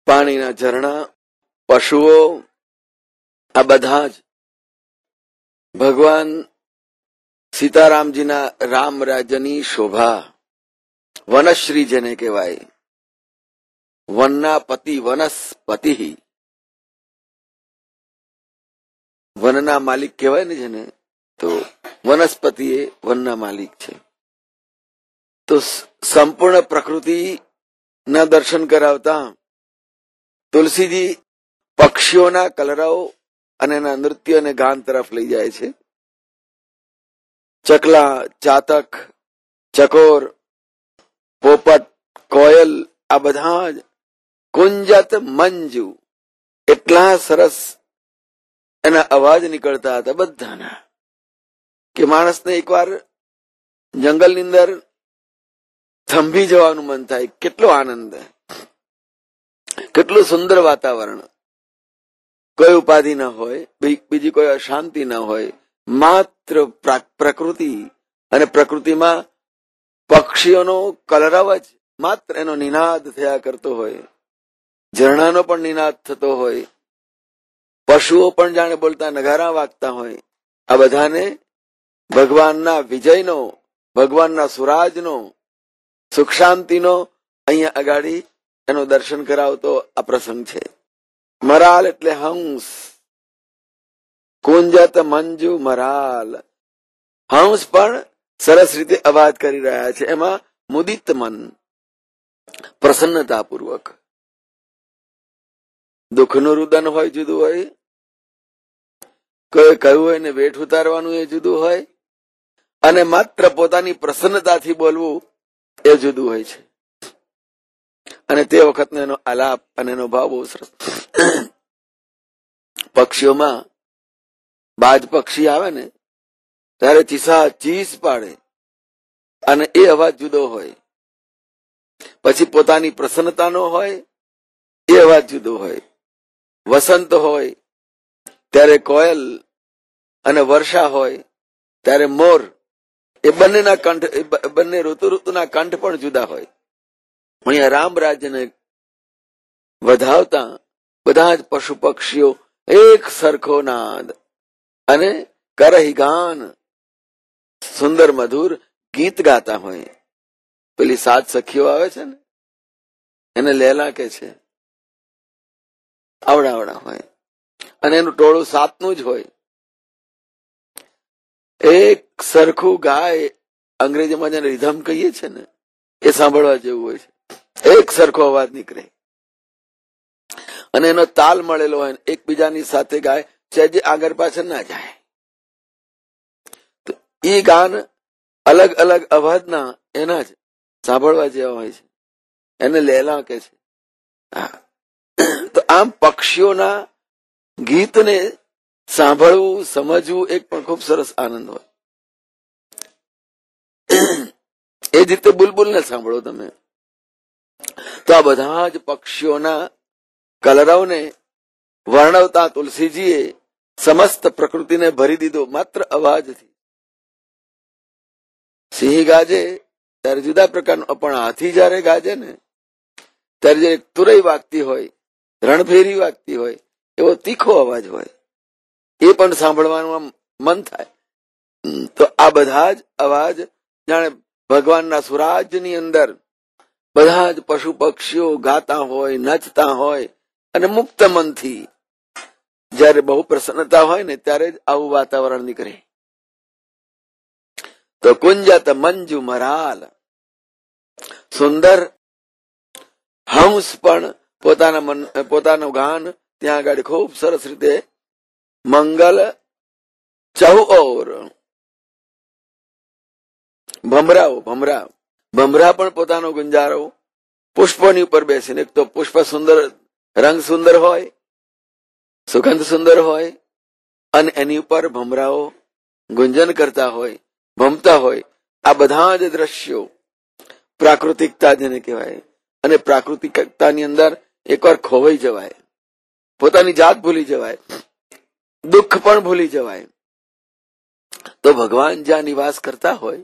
પાણીના ઝરણા, પશુઓ, આ બધા જ ભગવાન સીતારામજીના રામ રાજ્યની શોભા, વનશ્રી જેને કહેવાય, વનના પતિ, વનસ્પતિ, વનના માલિક કહેવાય ને જેને, તો વનસ્પતિ એ વનના માલિક છે. તો સંપૂર્ણ પ્રકૃતિના દર્શન કરાવતા તુલસીજી પક્ષીઓના કલરવ અને એના નૃત્ય અને ગાન તરફ લઈ જાય છે. ચકલા, ચાતક, ચકોર, પોપટ, કોયલ, આ બધા જ કુંજત મંજુ, એટલા સરસ એના અવાજ નીકળતા હતા બધાના કે માણસને એકવાર જંગલની અંદર થંભી જવાનું મન થાય. કેટલો આનંદ, કેટલું સુંદર વાતાવરણ, કોઈ ઉપાધિ ના હોય, બીજી કોઈ અશાંતિ ના હોય, માત્ર પ્રકૃતિ, અને પ્રકૃતિમાં પક્ષીઓનો કલરવ જ માત્ર એનો નિનાદ થયા કરતો હોય, ઝરણાનો પણ નિનાદ થતો હોય, પશુઓ પણ જાણે બોલતા નગારા વાગતા હોય. આ બધાને ભગવાનના વિજયનો, ભગવાનના સુરાજનો, સુખ શાંતિનો અહીંયા અગાડી એનો દર્શન કરાવતો આ પ્રસંગ છે. મરાલ એટલે હંસ, કુંજત મંજુ મરાલ, હંસ પણ સરસ રીતે અવાજ કરી રહ્યા છે. એમાં મુદિત મન, પ્રસન્નતાપૂર્વક. દુઃખનું રુદન હોય જુદું હોય, કોઈ કહ્યું હોય ને વેઠ ઉતારવાનું એ જુદું હોય, અને માત્ર પોતાની પ્રસન્નતાથી બોલવું એ જુદું હોય છે. અને તે વખતનો એનો આલાપ અને એનો ભાવ બહુ સરસ. પક્ષીઓમાં બાજ પક્ષી આવે ને ત્યારે ચીસા ચીસ પાડે અને એ અવાજ જુદો હોય. પછી પોતાની પ્રસન્નતાનો હોય એ અવાજ જુદો હોય. વસંત હોય ત્યારે કોયલ અને વર્ષા હોય ત્યારે મોર, એ બંનેના કંઠ, બંને ઋતુના કંઠ પણ જુદા હોય. અહીંયા રામ રાજ્યને વધાવતા બધા જ પશુ પક્ષીઓ એક સરખો નાદ અને કરહી ગાન, સુંદર મધુર ગીત ગાતા હોય. પેલી 7 સખીઓ આવે છે ને, એને લેલા કે છે, આવડા હોય, અને એનું ટોળું 7નું જ હોય. એક સરખું ગાય, અંગ્રેજીમાં જેને રિધમ કહીએ છે ને, એ સાંભળવા જેવું હોય છે. એક સરખો અવાજ નીકળે અને એનો તાલ મળેલો હોય, એકબીજાની સાથે ગાય, જે આગળ પાછળ ના જાય. તો એ ગાન અલગ અલગ અવાજના એના જ સાંભળવા જેવા હોય છે. એને લેલા કે છે. તો આમ પક્ષીઓના ગીતને સાંભળવું, સમજવું એક પણ ખૂબ સરસ આનંદ હોય. એ જ રીતે બુલબુલને સાંભળો તમે, તો આ બધા જ પક્ષીઓના કલરવને વર્ણવતા તુલસીજીએ સમસ્ત પ્રકૃતિને ભરી દીધો માત્ર અવાજથી. સિંહ ગાજે ત્યારે જુદા પ્રકારનો, પણ હાથી જયારે ગાજે ને ત્યારે જે તુરઈ વાગતી હોય, રણભેરી વાગતી હોય, એવો તીખો અવાજ હોય, એ પણ સાંભળવાનું મન થાય. તો આ બધા જ અવાજ જાણે ભગવાનના સુરાજની અંદર બધા જ પશુ પક્ષીઓ ગાતા હોય, નચતા હોય, અને મુક્ત મનથી જયારે બહુ પ્રસન્નતા હોય ને ત્યારે જ આવું વાતાવરણ નીકળે. તો કુંજત મંજુ મરાલ, સુંદર હંસ પણ પોતાનું ગાન ત્યાં આગળ ખૂબ સરસ રીતે મંગલ ચહુઓર. ભમરા પણ પોતાનો ગુંજારો પુષ્પોની ઉપર બેસીને, એક તો પુષ્પ સુંદર, રંગ સુંદર હોય, સુગંધ સુંદર હોય, અને એની ઉપર ભમરાઓ ગુંજન કરતા હોય, ભમતા હોય. આ બધા જ દ્રશ્યો પ્રાકૃતિકતા જેને કહેવાય. અને પ્રાકૃતિકતાની અંદર એકવાર ખોવાઈ જવાય, પોતાની જાત ભૂલી જવાય, દુઃખ પણ ભૂલી જવાય. તો ભગવાન જ્યાં નિવાસ કરતા હોય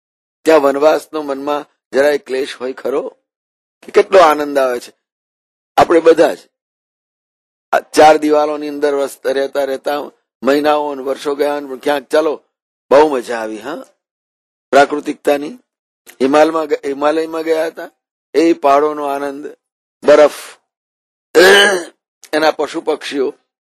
ત્યાં વનવાસનો મનમાં જરાય ક્લેશ હોય ખરો? કેટલો આનંદ આવે છે. આપણે બધા જ આ ચાર દિવાલોની અંદર રહેતા રહેતા મહિનાઓ અને વર્ષો ગયા, ક્યાંક ચાલો બહુ મજા આવી. હા, પ્રાકૃતિકતાની. હિમાલયમાં ગયા હતા, એ પહાડોનો આનંદ, બરફ, એના પશુ પક્ષીઓ.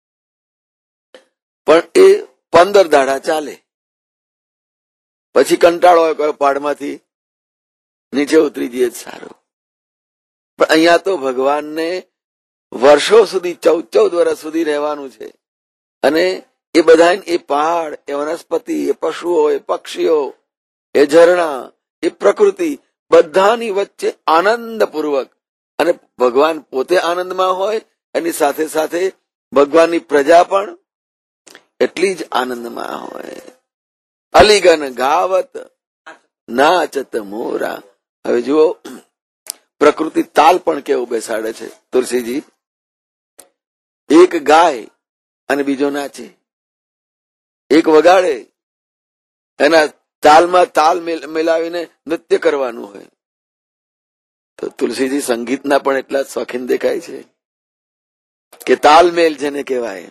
પણ એ 15 દાડા ચાલે, પછી કંટાળો હોય, પહાડમાંથી નીચે ઉતરી જઈએ સારું. પણ અહીંયા તો ભગવાનને વર્ષો સુધી 14 વર્ષ સુધી રહેવાનું છે. અને એ બધા એ પહાડ, એ વનસ્પતિ, એ પશુઓ, એ પક્ષીઓ, એ ઝરણા, એ પ્રકૃતિ, બધાની વચ્ચે આનંદપૂર્વક, અને ભગવાન પોતે આનંદમાં હોય, એની સાથે સાથે ભગવાનની પ્રજા પણ એટલી જ આનંદમાં હોય. અલીગન ગાવત નાચત મોરા. હવે જુઓ, પ્રકૃતિ તાલ પણ કેવું બેસાડે છે તુલસીજી. એક ગાય અને બીજો નાચે, એક વગાડે, એના તાલમાં તાલ મિલાવીને નૃત્ય કરવાનું હોય. તો તુલસીજી સંગીતના પણ એટલા શોખીન દેખાય છે કે તાલમેલ જેને કહેવાય,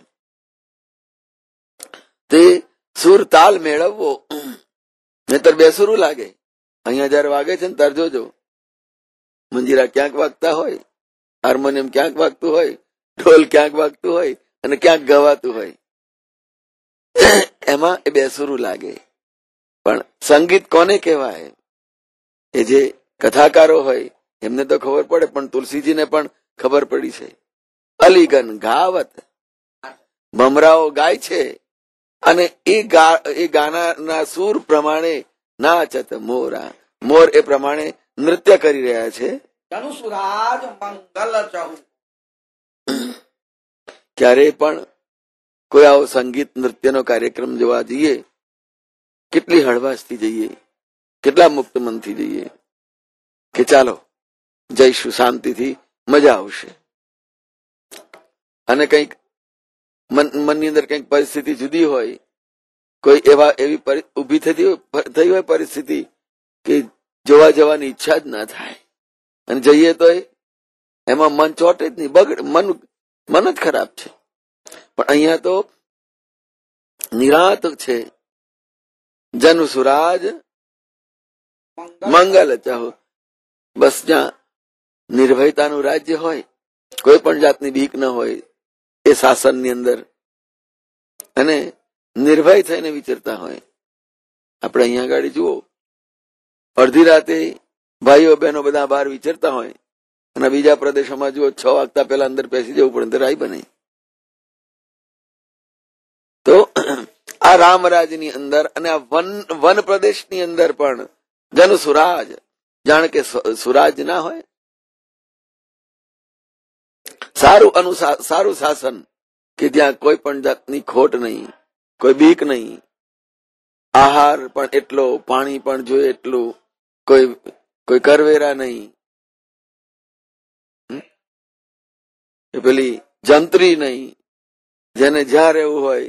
તે સુર તાલ મેળવવો, નહીતર બેસુરું લાગે. અહીંયા જયારે વાગે છે ને તાર જોજો, મંજીરા ક્યાંક વાગતા હોય, હાર્મોનિયમ ક્યાંક વાગતું હોય, ઢોલ ક્યાંક વાગતું હોય, અને ક્યાંક ગવાતું હોય, એમાં એ બેસુરું લાગે. પણ સંગીત કોને કહેવાય? એ જે કથાકારો હોય એમને તો ખબર પડે, પણ તુલસીજીને પણ ખબર પડી છે. અલીગન ગાવત, ભમરાઓ ગાય છે, અને એ ગાનાના સૂર પ્રમાણે નાચત મોરા, મોર એ પ્રમાણે નૃત્ય કરી રહ્યા છે. ક્યારે પણ કોઈ આવો સંગીત નૃત્યનો કાર્યક્રમ જોવા જઈએ, કેટલી હળવાશથી જઈએ, કેટલા મુક્ત મનથી જઈએ કે ચાલો જઈશું, શાંતિથી મજા આવશે. અને કંઈક મનની અંદર કંઈક પરિસ્થિતિ જુદી હોય, કોઈ એવી ઉભી થઈ હોય પરિસ્થિતિ કે જોવા જવાની ઈચ્છા જ ના થાય, અને જઈએ તો એમાં મન ચોટે જ નહીં, બગડે, મન જ ખરાબ છે. પણ અહીંયા તો નિરાંત છે. જન સુરાજ મંગલ ચાહો. બસ જ્યાં નિર્ભયતાનું રાજ્ય હોય, કોઈ પણ જાતની બીક ન હોય એ શાસનની અંદર, અને નિર્ભય થઈને વિચરતા હોય. આપણે અહીંયા આગળ જુઓ, અડધી રાતે ભાઈઓ બહેનો બધા બહાર વિચરતા હોય, અને બીજા પ્રદેશોમાં જુઓ 6 વાગતા પહેલા અંદર બેસી જવું પડે, રાય બને. તો આ રામરાજની અંદર અને આ વન પ્રદેશની અંદર પણ જન સુરાજ, જાણે કે સુરાજ ના હોય. સારું શાસન કે જ્યાં કોઈ પણ જાતની ખોટ નહીં, કોઈ બીક નહીં, આહાર પણ એટલો, પાણી પણ જોઈએ એટલું, કોઈ કરવેરા નહીં, પેલી જંત્રી નહીં, જેને જ્યાં રહેવું હોય,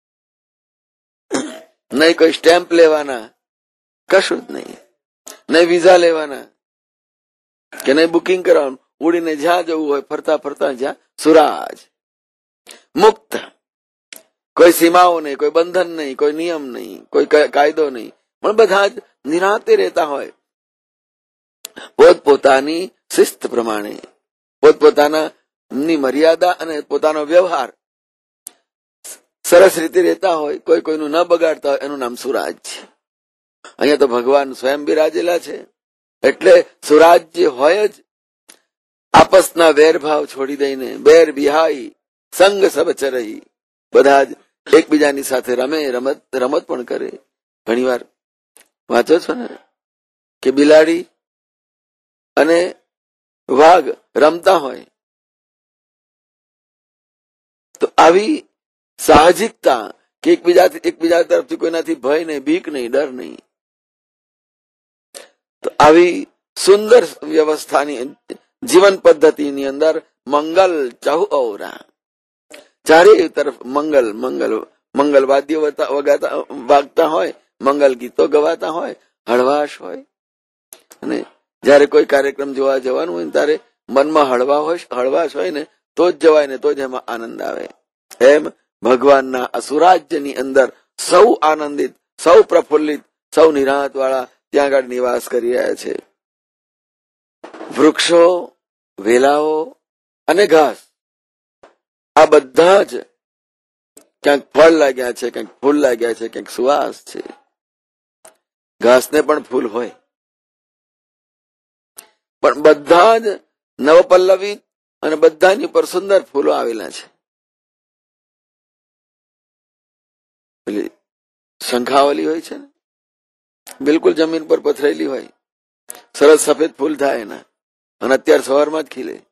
નહીં કોઈ સ્ટેમ્પ લેવાના, કશું જ નહીં, નહીં વિઝા લેવાના, કે નહીં બુકિંગ કરવાનું, ઉડીને જ્યાં જવું હોય ફરતા ફરતા જ્યાં. સુરાજ, મુક્ત, કોઈ સીમાઓ નહીં, કોઈ બંધન નહીં, કોઈ નિયમ નહીં, કોઈ કાયદો નહીં, પણ બધા જ નિરાંતે રહેતા હોય, પોતપોતાની શિસ્ત પ્રમાણે, પોતપોતાની મર્યાદા અને પોતાનો વ્યવહાર સરસ રીતે રહેતા હોય, કોઈ કોઈનું ન બગાડતા હોય, એનું નામ સુરાજ છે. અહીંયા તો ભગવાન સ્વયં બિરાજેલા છે, એટલે સુરાજ જે હોય જ આપસના વેરભાવ છોડી દઈને, બેર બિહાઈ સંગ સબ ચરહી, બધા જ એકબીજાની સાથે રમે, રમત પણ કરે. ઘણી વાર વાંચો છો ને કે બિલાડી અને વાઘ રમતા હોય, તો આવી સાહજિકતા કે એકબીજા તરફથી કોઈનાથી ભય નહીં, બીક નહીં, ડર નહીં, તો આવી સુંદર વ્યવસ્થાની જીવન પદ્ધતિની અંદર મંગલ ચાહુ ઔરા, ચારે તરફ મંગલ મંગલ મંગલ વાદ્યો વાગતા હોય, મંગલ ગીતો ગવાતા હોય, હળવાશ હોય. અને જયારે કોઈ કાર્યક્રમ જોવા જવાનું હોય ત્યારે મનમાં હળવાશ હોય ને તો જ જવાય ને તો જ એમાં આનંદ આવે. એમ ભગવાનના અસુરાજ્યની અંદર સૌ આનંદિત, સૌ પ્રફુલ્લિત, સૌ નિરાંત વાળા ત્યાં આગળ નિવાસ કરી રહ્યા છે. વૃક્ષો, વેલાઓ અને ઘાસ આ બધા જ ક્યાંક ફળ લાગ્યા છે, ક્યાંક ફૂલ લાગ્યા છે, ક્યાંક સુવાસ છે. ઘાસને પણ ફૂલ હોય, પણ બધા જ નવપલ્લવિત અને બધાની ઉપર સુંદર ફૂલો આવેલા છે. પેલી શંખાવલી હોય છે ને, બિલકુલ જમીન પર પથરેલી હોય, સરસ સફેદ ફૂલ થાય એના, અને અત્યારે સવારમાં જ ખીલે.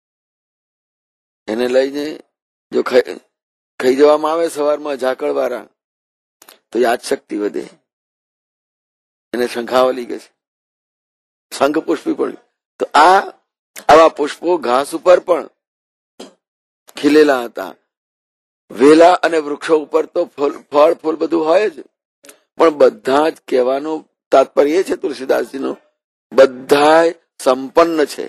એને લઈને જો ખાઈ જવામાં આવે સવારમાં ઝાકળ વાળા તો યાદ શક્તિ વધે. એને શંખાવલી કે છે, શંખ પુષ્પી પણ. તો આવા પુષ્પો ઘાસ ઉપર પણ ખીલેલા હતા. વેલા અને વૃક્ષો ઉપર તો ફળ ફૂલ બધું હોય જ, પણ બધા જ કહેવાનું તાત્પર્ય છે તુલસીદાસજીનું, બધા સંપન્ન છે.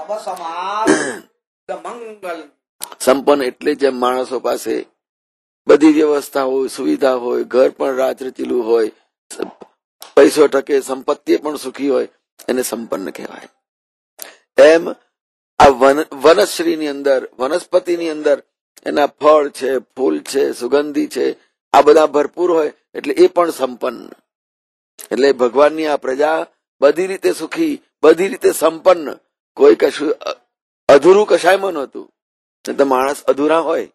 સંપન્ન એટલે જેમ માણસો પાસે બધી વ્યવસ્થા હોય, સુવિધા હોય, ઘર પણ રાચરચીલું હોય, પૈસો ટકે, સંપત્તિ પણ સુખી હોય, એને સંપન્ન કહેવાય. એમ આ વનશ્રીની અંદર, વનસ્પતિની અંદર એના ફળ છે, ફૂલ છે, સુગંધી છે, આ બધા ભરપૂર હોય એટલે એ પણ સંપન્ન. એટલે ભગવાનની આ પ્રજા બધી રીતે સુખી, બધી રીતે સંપન્ન, કોઈ કશું અધૂરું કશાયમાં નહોતું. તો માણસ અધૂરા હોય,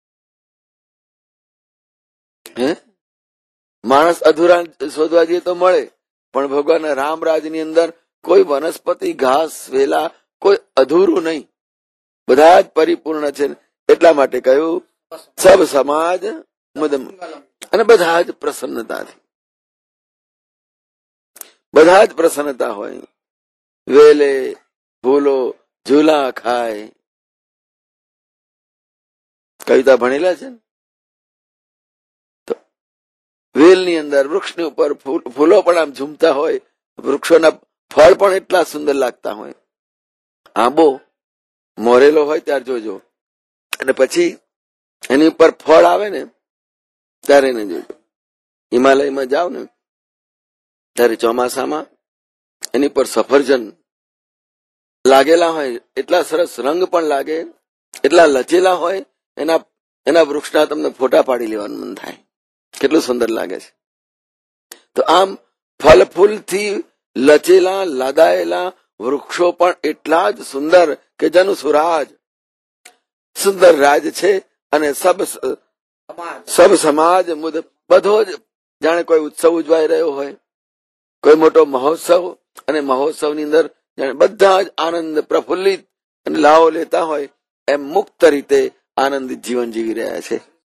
માણસ અધૂરા શોધવા જઈએ તો મળે, પણ ભગવાનના રામરાજની અંદર કોઈ વનસ્પતિ, ઘાસ, વેલા કોઈ અધૂરું નહીં, બધા જ પરિપૂર્ણ છે. એટલા માટે કહ્યું સબ સમાજ મુદમ, અને બધા જ પ્રસન્નતાથી, બધા જ પ્રસન્નતા હોય. વેલે ફૂલો ઝૂલા ખાય, કવિતા ભણેલા છે ને. તો વેલની અંદર, વૃક્ષની ઉપર ફૂલો પણ આમ ઝૂમતા હોય, વૃક્ષોના ફળ પણ એટલા સુંદર લાગતા હોય. આંબો મોરેલો હોય ત્યારે જોજો, અને પછી એની ઉપર ફળ આવે ને ત્યારે એને જોજો. હિમાલયમાં જાઓ ને ત્યારે ચોમાસામાં એની પર સફરજન લાગેલા હોય, એટલા સરસ રંગ પણ લાગે, એટલા લચેલા હોય, એના વૃક્ષના તમને ફોટા પાડી લેવાનું મન થાય, કેટલું સુંદર લાગે છે. તો આમ ફલ ફૂલથી લચેલા, લાદાયેલા વૃક્ષો પણ એટલા જ સુંદર કે જેનું સુરાજ સુંદર રાજ છે. અને સબ સમાજ બધો જ જાણે કોઈ ઉત્સવ ઉજવાઈ રહ્યો હોય, કોઈ મોટો મહોત્સવ, અને મહોત્સવની અંદર જાણે બધા જ આનંદ પ્રફુલ્લિત અને લાવો લેતા હોય, એમ મુક્ત રીતે આનંદિત જીવન જીવી રહ્યા છે.